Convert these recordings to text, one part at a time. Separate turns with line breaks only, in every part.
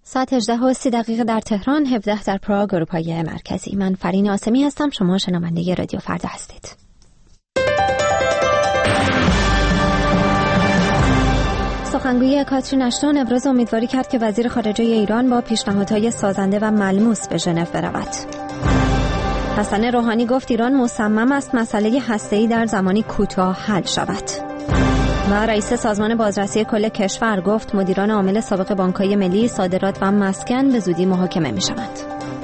ساعت 18:30 در تهران، 17 در پراگ، اروپای مرکزی. من فرین آسمی هستم. شما شنونده رادیو فردا هستید. سخنگوی کاترین اشتون ابراز امیدواری کرد که وزیر خارجه ایران با پیشنهادهای سازنده و ملموس به ژنو برود. حسن روحانی گفت ایران مصمم است مسئله هسته‌ای در زمانی کوتاه حل شود. و رئیس سازمان بازرسی کل کشور گفت مدیران عامل سابق بانک‌های ملی، صادرات و مسکن به زودی محاکمه می‌شوند.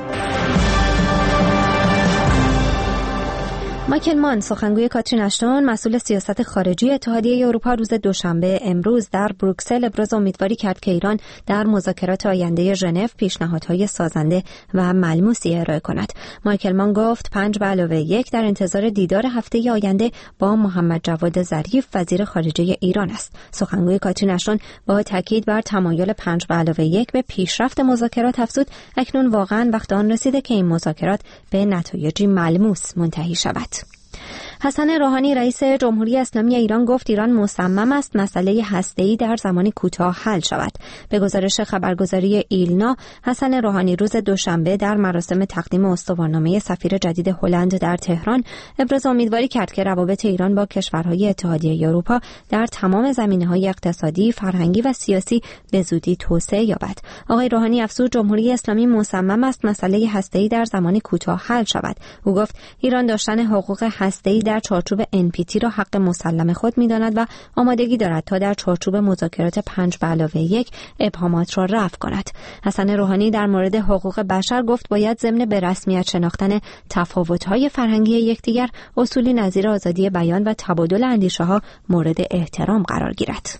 مایکل مان، سخنگوی کاترین اشتون، مسئول سیاست خارجی اتحادیه اروپا، روز دوشنبه امروز در بروکسل ابراز امیدواری کرد که ایران در مذاکرات آینده ژنو پیشنهادهای سازنده و ملموسی ارائه کند. مایکل مان گفت 5+1 در انتظار دیدار هفته آینده با محمد جواد ظریف، وزیر خارجه ایران است. سخنگوی کاترین اشتون با تاکید بر تمایل 5+1 به پیشرفت مذاکرات افزود اکنون واقعا وقت آن رسیده که این مذاکرات به نتایجی ملموس منتهی شود. حسن روحانی، رئیس جمهوری اسلامی ایران، گفت ایران مصمم است مسئله هسته‌ای در زمان کوتاه حل شود. به گزارش خبرگزاری ایلنا، حسن روحانی روز دوشنبه در مراسم تقدیم استوارنامه سفیر جدید هلند در تهران ابراز امیدواری کرد که روابط ایران با کشورهای اتحادیه اروپا در تمام زمینه‌های اقتصادی، فرهنگی و سیاسی به زودی توسعه یابد. آقای روحانی افزود جمهوری اسلامی مصمم است مسئله هسته‌ای در زمان کوتاه حل شود. او گفت ایران داشتن حقوق هسته‌ای در چارچوب NPT را حق مسلم خود می‌داند و آمادگی دارد تا در چارچوب مذاکرات 5+1 ابهامات را رفع کند. حسن روحانی در مورد حقوق بشر گفت باید ضمن به رسمیت شناختن تفاوت‌های فرهنگی یکدیگر، اصولی نظیر آزادی بیان و تبادل اندیشه‌ها مورد احترام قرار گیرد.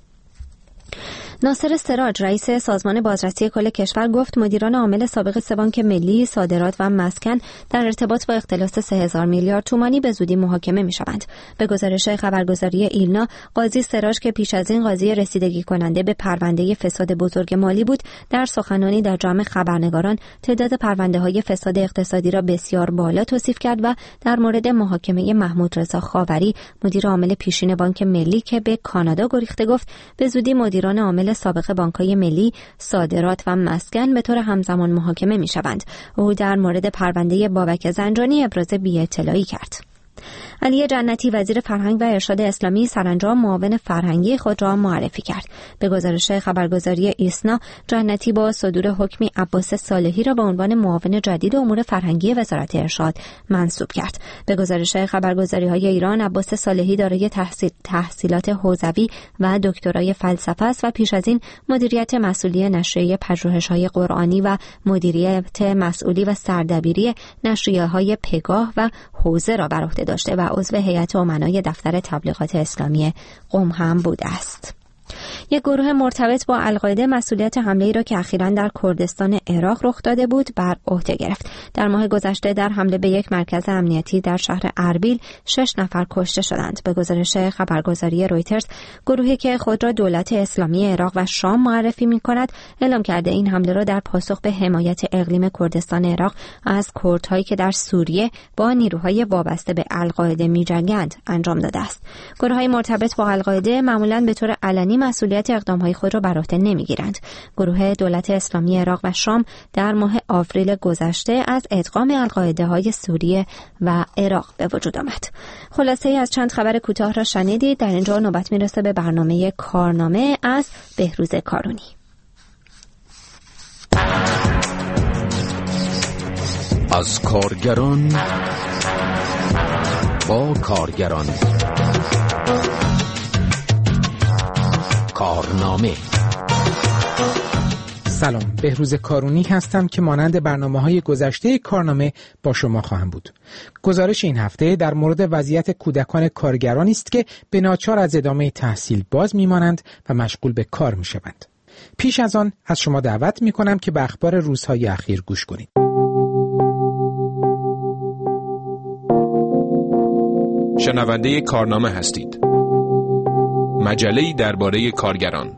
ناصر سراج، رئیس سازمان بازرسی کل کشور، گفت مدیران عامل سابق 3 بانک ملی، صادرات و مسکن در ارتباط با اختلاس 3000 میلیارد تومانی به زودی محاکمه می‌شوند. به گزارش خبرگزاری ایلنا، قاضی سراج که پیش از این قاضی رسیدگی کننده به پرونده فساد بزرگ مالی بود، در سخنرانی در جمع خبرنگاران تعداد پرونده‌های فساد اقتصادی را بسیار بالا توصیف کرد و در مورد محاکمه محمود رضا خاوری، مدیر عامل پیشین بانک ملی که به کانادا گریخته، گفت به زودی مدیران عامل سابق بانک‌های ملی، صادرات و مسکن به طور همزمان محاکمه می‌شوند. او در مورد پرونده بابک زنجانی ابراز بی‌اطلاعی کرد. علی جنتی، وزیر فرهنگ و ارشاد اسلامی، سرانجام معاون فرهنگی خود را معرفی کرد. به گزارش خبرگزاری ایسنا، جنتی با صدور حکمی عباس صالحی را به عنوان معاون جدید امور فرهنگی وزارت ارشاد منصوب کرد. به گزارش خبرگزاری‌های ایران، عباس صالحی دارای تحصیلات حوزوی و دکترای فلسفه است و پیش از این مدیریت مسئولی نشریه پژوهش‌های قرآنی و مدیریت مسئولی و سردبیری نشریه‌های پگاه و حوزه را بر عهده داشته و عضو هیئت امنای دفتر تبلیغات اسلامی قم هم بوده است. یک گروه مرتبط با القاعده مسئولیت حمله‌ای را که اخیراً در کردستان عراق رخ داده بود بر عهده گرفت. در ماه گذشته در حمله به یک مرکز امنیتی در شهر اربیل 6 نفر کشته شدند. به گزارش خبرگزاری رویترز، گروهی که خود را دولت اسلامی عراق و شام معرفی می‌کند اعلام کرده این حمله را در پاسخ به حمایت اقلیم کردستان عراق از کردهایی که در سوریه با نیروهای وابسته به القاعده می‌جنگند انجام داده است. گروه‌های مرتبط با القاعده معمولاً به طور علنی مسئولیت اقدام‌های خود را بر عهده نمی‌گیرند. گروه دولت اسلامی عراق و شام در ماه آوریل گذشته از ادغام القاعده‌های سوریه و عراق به وجود آمد. خلاصه‌ای از چند خبر کوتاه را شنیدید. در اینجا نوبت میرسه به برنامه کارنامه از بهروز کارونی.
از کارگران با کارگران، کارنامه.
سلام، بهروز کارونی هستم که مانند برنامه‌های گذشته کارنامه با شما خواهم بود. گزارش این هفته در مورد وضعیت کودکان کارگرانی است که به ناچار از ادامه تحصیل باز می‌مانند و مشغول به کار می‌شوند. پیش از آن از شما دعوت می‌کنم که به اخبار روزهای اخیر گوش کنید.
شنونده کارنامه هستید. مجله‌ای درباره کارگران.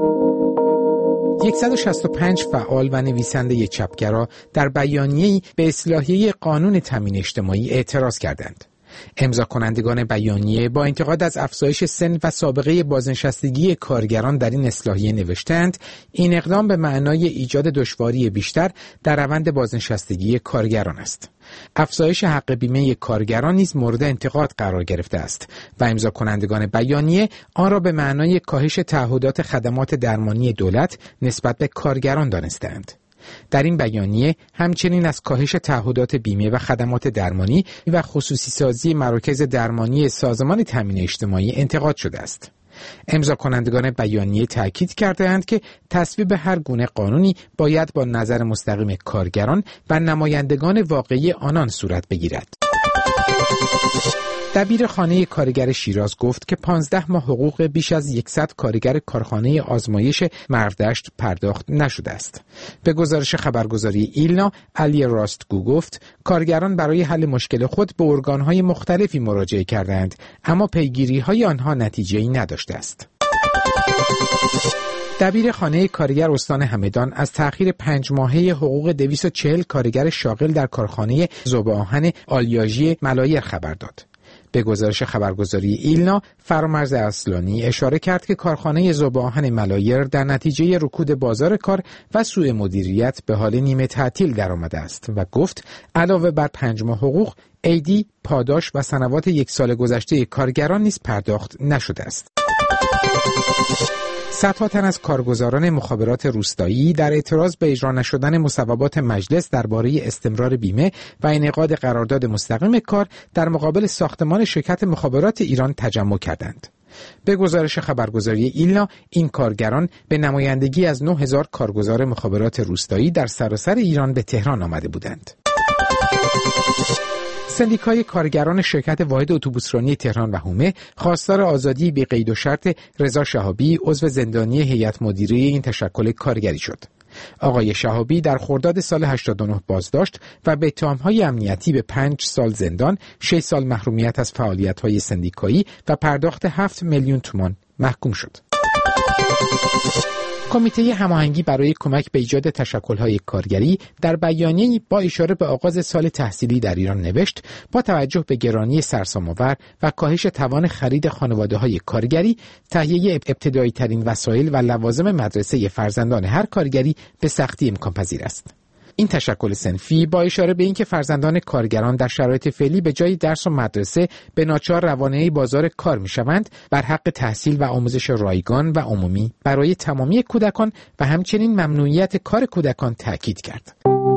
165 فعال و نویسنده چپگرا در بیانیه‌ای به اصلاحیه قانون تامین اجتماعی اعتراض کردند. امضا کنندگان بیانیه با انتقاد از افزایش سن و سابقه بازنشستگی کارگران در این اصلاحیه نوشتند این اقدام به معنای ایجاد دشواری بیشتر در روند بازنشستگی کارگران است. افزایش حق بیمه کارگران نیز مورد انتقاد قرار گرفته است و امضا کنندگان بیانیه آن را به معنای کاهش تعهدات خدمات درمانی دولت نسبت به کارگران دانستند. در این بیانیه همچنین از کاهش تعهدات بیمه و خدمات درمانی و خصوصی سازی مراکز درمانی سازمان تامین اجتماعی انتقاد شده است. امضا کنندگان بیانیه تاکید کردند که تصویب هر گونه قانونی باید با نظر مستقیم کارگران و نمایندگان واقعی آنان صورت بگیرد. دبیر خانه کارگر شیراز گفت که 15 ماه حقوق بیش از 100 کارگر کارخانه آزمایش مردشت پرداخت نشده است. به گزارش خبرگزاری ایلنا، علی راستگو گفت کارگران برای حل مشکل خود به ارگان‌های مختلفی مراجعه کردند، اما پیگیری‌های آنها نتیجه‌ای نداشته است. دبیر خانه کارگر استان همدان از تأخیر 5 ماهه حقوق 240 کارگر شاغل در کارخانه ذوب آهن آلیاژی ملایر خبر داد. به گزارش خبرگزاری ایلنا، فرامرز اصلانی اشاره کرد که کارخانه ذوب آهن ملایر در نتیجه رکود بازار کار و سوء مدیریت به حال نیمه تعطیل درآمده است و گفت علاوه بر 5 ماه حقوق، عیدی، پاداش و سنوات 1 سال گذشته کارگران نیز پرداخت نشده است. صدها تن از کارگزاران مخابرات روستایی در اعتراض به اجرا نشدن مصوبات مجلس درباره استمرار بیمه و انعقاد قرارداد مستقیم کار در مقابل ساختمان شرکت مخابرات ایران تجمع کردند. به گزارش خبرگزاری ایلنا، این کارگران به نمایندگی از 9000 کارگزار مخابرات روستایی در سراسر ایران به تهران آمده بودند. سندیکای کارگران شرکت واحد اتوبوسرانی تهران و حومه خواستار آزادی بی قید و شرط رضا شهابی عضو زندانی هیئت مدیره این تشکل کارگری شد. آقای شهابی در خرداد سال 89 بازداشت و به اتهام‌های امنیتی به 5 سال زندان، 6 سال محرومیت از فعالیت‌های سندیکایی و پرداخت 7 میلیون تومان محکوم شد. کمیته هماهنگی برای کمک به ایجاد تشکل‌های کارگری در بیانیه‌ای با اشاره به آغاز سال تحصیلی در ایران نوشت با توجه به گرانی سرسام‌آور و کاهش توان خرید خانواده‌های کارگری، تهیه ابتدایی‌ترین وسایل و لوازم مدرسه فرزندان هر کارگری به سختی امکان پذیر است. این تشکل صنفی با اشاره به اینکه فرزندان کارگران در شرایط فعلی به جای درس و مدرسه به ناچار روانه بازار کار می‌شوند، بر حق تحصیل و آموزش رایگان و عمومی برای تمامی کودکان و همچنین ممنوعیت کار کودکان تاکید کرد.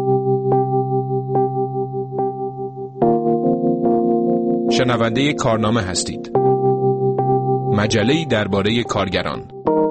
شنونده کارنامه هستید. مجله‌ای درباره کارگران.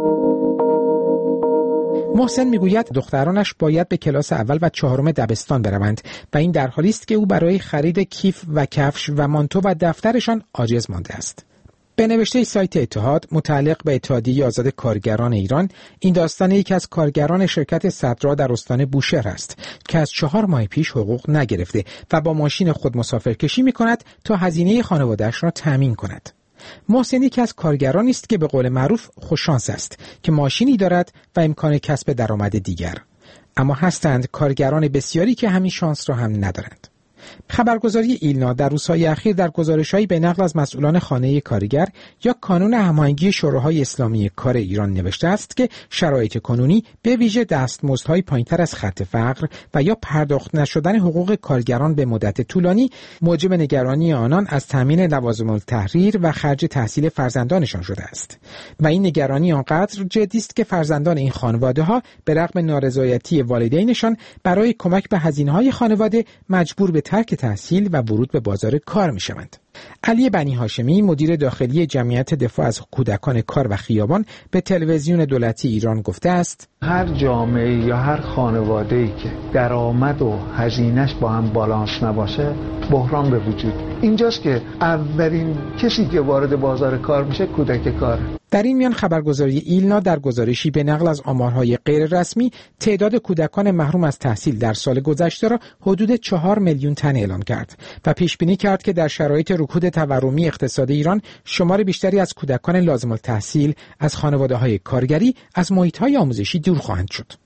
محسن میگوید دخترانش باید به کلاس اول و 4 دبستان بروند و این در حالی است که او برای خرید کیف و کفش و مانتو و دفترشان عاجز مانده است. به نوشته سایت اتحاد متعلق به اتحادیه آزاد کارگران ایران، این داستان یکی از کارگران شرکت صدرا در استان بوشهر است که از 4 ماه پیش حقوق نگرفته و با ماشین خود مسافرکشی می‌کند تا هزینه خانواده‌اش را تامین کند. محسن یکی از کارگرانی است که به قول معروف خوششانس است که ماشینی دارد و امکان کسب درآمد دیگر، اما هستند کارگران بسیاری که همین شانس را هم ندارند. خبرگزاری ایلنا در روزهای اخیر در گزارش‌هایی به نقل از مسئولان خانه کارگر یا کانون هماهنگی شوراهای اسلامی کار ایران نوشته است که شرایط کنونی به ویژه دستمزدهای پایین‌تر از خط فقر و یا پرداخت نشدن حقوق کارگران به مدت طولانی موجب نگرانی آنان از تامین لوازم التحریر و خرج تحصیل فرزندانشان شده است و این نگرانی آنقدر جدی است که فرزندان این خانواده‌ها به رغم نارضایتی والدینشان برای کمک به هزینه‌های خانواده مجبور به ترک تحصیل و ورود به بازار کار می شوند. علی بنی هاشمی مدیر داخلی جمعیت دفاع از کودکان کار و خیابان به تلویزیون دولتی ایران گفته است
هر جامعه یا هر خانواده‌ای که درآمد و هزینه‌اش با هم بالانس نباشه بحران به وجود. اینجاست که اولین کسی که وارد بازار کار میشه کودک کار.
در این میان خبرگزاری ایلنا در گزارشی به نقل از آمارهای غیر رسمی تعداد کودکان محروم از تحصیل در سال گذشته را حدود 4 میلیون تن اعلام کرد و پیش بینی کرد که در شرایط رکود تورمی اقتصاد ایران شمار بیشتری از کودکان لازم التحصیل از خانواده‌های کارگری از محیط‌های آموزشی دور خواهند شد.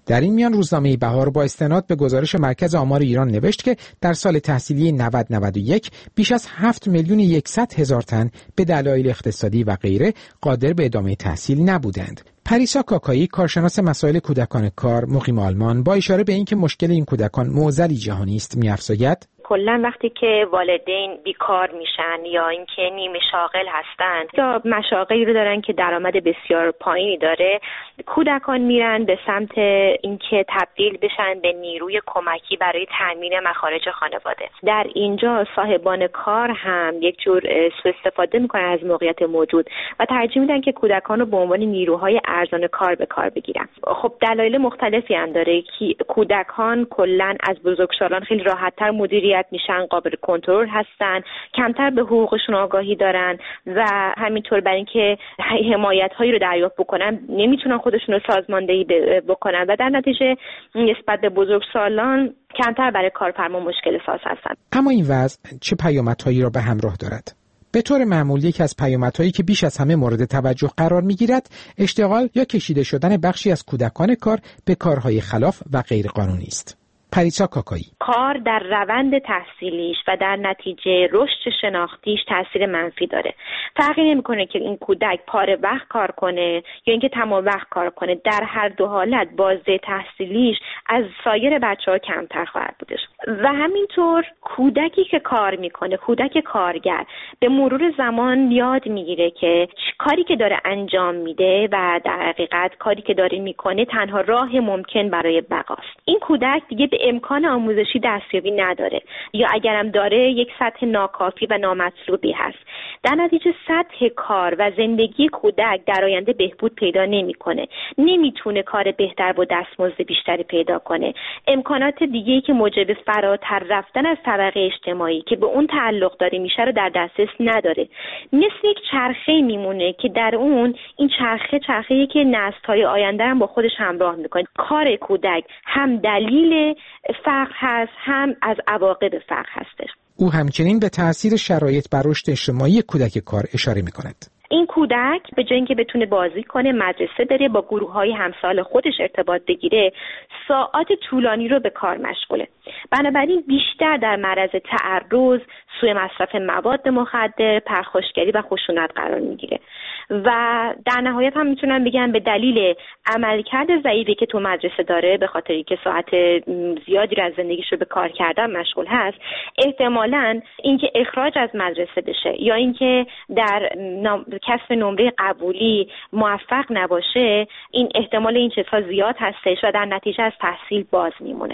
در این میان روزنامه بهار با استناد به گزارش مرکز آمار ایران نوشت که در سال تحصیلی 90-91 بیش از 7,100,000 تن به دلایل اقتصادی و غیره قادر به ادامه تحصیل نبودند. پریسا کاکایی، کارشناس مسائل کودکان کار مقیم آلمان، با اشاره به اینکه مشکل این کودکان معضلی جهانی است می‌افزاید:
کلا وقتی که والدین بیکار میشن یا اینکه نیمه شاغل هستن یا مشاغلی رو دارن که درآمد بسیار پایینی داره، کودکان میرن به سمت اینکه تبدیل بشن به نیروی کمکی برای تامین مخارج خانواده. در اینجا صاحبان کار هم یک جور سوء استفاده میکنن از موقعیت موجود و ترجیح میدن که کودکان رو به عنوان نیروهای ارزان کار به کار بگیرن. خب دلایل مختلفی هم داره که کودکان کلا از بزرگسالان خیلی راحت‌تر مدیریت میشن، قابل کنترل هستن، کمتر به حقوقشون آگاهی دارن و همینطور برای اینکه حمایت‌هایی رو دریافت بکنن نمیتونن خودشون رو سازماندهی بکنن و در نتیجه نسبت به بزرگسالان کمتر برای کارفرما مشکل ساز هستن.
اما این وضع چه پیامدهایی را به همراه دارد؟ به طور معمول یکی از پیامدهایی که بیش از همه مورد توجه قرار می‌گیرد اشتغال یا کشیده شدن بخشی از کودکان کار به کارهای خلاف و غیرقانونی است. پریسا کاکایی: کار
در روند تحصیلیش و در نتیجه رشد شناختیش تاثیر منفی داره. فرقی نمیکنه که این کودک پاره وقت کار کنه یا اینکه تمام وقت کار کنه، در هر دو حالت بازده تحصیلیش از سایر بچه‌ها کمتر خواهد بودش. و همینطور کودکی که کار میکنه، کودک کارگر، به مرور زمان یاد میگیره که کاری که داره انجام میده و در حقیقت کاری که داره میکنه تنها راه ممکن برای بقاست. این کودک دیگه به امکان آموزشی دستیابی نداره یا اگرم داره یک سطح ناکافی و نامطلوبی هست. در نتیجه سطح کار و زندگی کودک در آینده بهبود پیدا نمیکنه، نمیتونه کار بهتر و دستمزد بیشتری پیدا کنه. امکانات دیگه‌ای که موجب فراتر رفتن از طبقه اجتماعی که به اون تعلق داره میشه رو در دسترس نداره. مثل یک چرخه میمونه که در اون این چرخه‌ای که نسل‌های آینده هم با خودش همراه میکنه. کار کودک هم دلیل فقر هست، هم از عواقب فقر هستش.
او همچنین به تأثیر شرایط بر رشد اجتماعی کودک کار اشاره می‌کند.
این کودک به جای اینکه بتونه بازی کنه، مدرسه بره، با گروه‌های همسال خودش ارتباط بگیره، ساعات طولانی رو به کار مشغوله. بنابراین بیشتر در معرض تعرض، سوء مصرف مواد مخدر، پرخاشگری و خشونت قرار میگیره و در نهایت هم میتونم بگم به دلیل عملکرد ضعیفی که تو مدرسه داره، به خاطر اینکه ساعت زیادی رو از زندگیش رو به کار کردن مشغول هست، احتمالاً اینکه اخراج از مدرسه بشه یا اینکه در کسب نمره قبولی موفق نباشه، این احتمال این چیزها زیاد هستش و در نتیجه از تحصیل باز میمونه.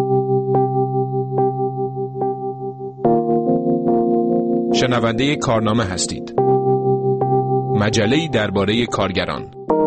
شنونده کارنامه هستید. مجله‌ای درباره کارگران.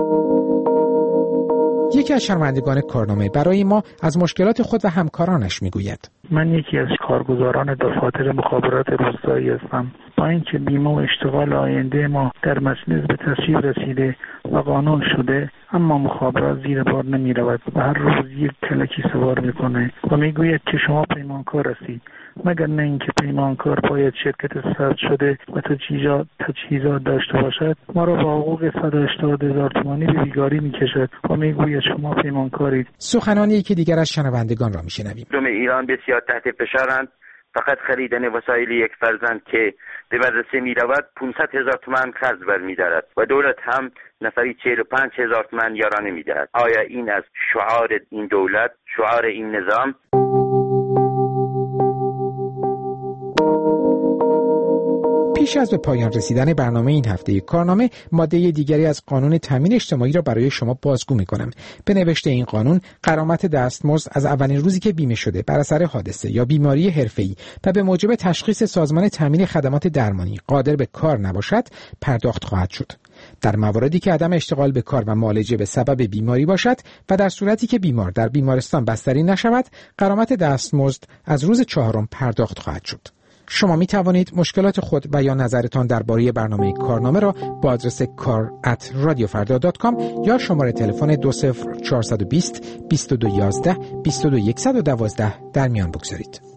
یکی از شنوندگان کارنامه برای ما از مشکلات خود و همکارانش میگوید:
من یکی از کارگزاران دفاتر مخابرات روستایی هستم. با اینکه بیمه و اشتغال آینده ما در مجلس به تصویب رسیده و قانون شده، اما مخابرات زیر بار نمی رود و هر روز یک کلکی سوار میکنه و میگوید که شما پیمانکار هستید، مگر نه اینکه پیمانکار باید شرکت ثبت شده و تجهیزات داشته باشد. ما را با حقوق 180,000 تومانی به بیگاری میکشد و میگوید شما پیمانکارید.
سخنانی که دیگر از شنوندگان را میشنویم.
مردم ایران بسیار تحت فشارند. فقط خریدن وسایل یک فرزند که به مدرسه می رود 500,000 تومان خرج برمی‌دارد و دولت هم نفری 45,000 تومان یارانه می دهد. آیا این از شعار این دولت، شعار این نظام؟
پیش از به پایان رسیدن برنامه این هفته کارنامه، ماده دیگری از قانون تامین اجتماعی را برای شما بازگو می‌کنم. به نوشته این قانون، غرامت دستمزد از اولین روزی که بیمه شده بر اثر حادثه یا بیماری حرفه‌ای و به موجب تشخیص سازمان تامین خدمات درمانی قادر به کار نباشد، پرداخت خواهد شد. در مواردی که عدم اشتغال به کار و معالجه به سبب بیماری باشد و در صورتی که بیمار در بیمارستان بستری نشود، غرامت دستمزد از روز 4 پرداخت خواهد شد. شما می توانید مشکلات خود و یا نظرتان درباره برنامه کارنامه را با آدرس kar@radiofarda.com یا شماره تلفن 20420 2211 22112 در میان بگذارید.